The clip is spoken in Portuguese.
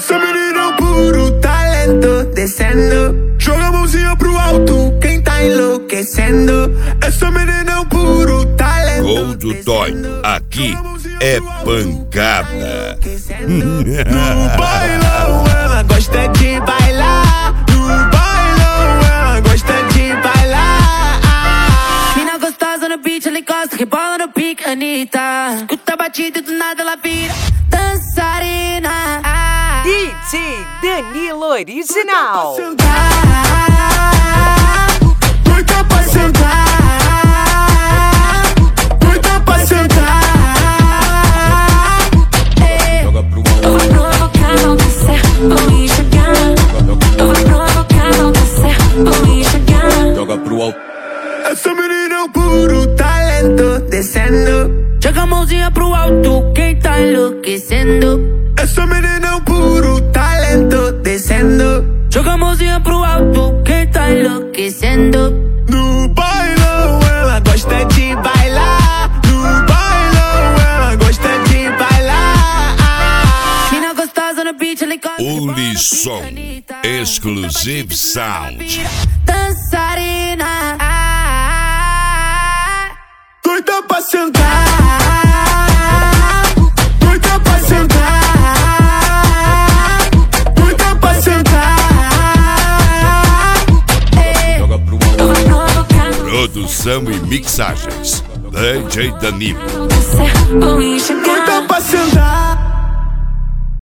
Essa menina é um puro talento, descendo. Joga a mãozinha pro alto, quem tá enlouquecendo. Essa menina é um puro talento. Gol do Tonho, aqui é pancada. No bailão ela gosta de bailar. No bailão ela gosta de bailar. Mina gostosa no beat, ela encosta, rebola no pique, Anitta. Escuta a batida e do nada ela vira dançarina. DJ Danilo Original. Doida pra sentar. Doida pra sentar. Eu vou provocar, não descer, vou enxergar. Eu vou provocar, não descer, vou enxergar. Joga pro alto. Essa menina é um puro talento, descendo. Joga a mãozinha pro alto, quem tá enlouquecendo. Essa menina é um puro talento, descendo. Joga a mãozinha pro alto, quem tá enlouquecendo. No bailão ela gosta de bailar. No bailão ela gosta de bailar. Mina gostosa no beat, ela encosta, Ulisson, Exclusive Sound. dançarina. Doida pra sentar. Doida pra sentar. Doida pra sentar. Joga pro Eu vou alto. provocar, Produção e mixagens, DJ Danilo. não descer, vou enxergar. Doida pra sentar.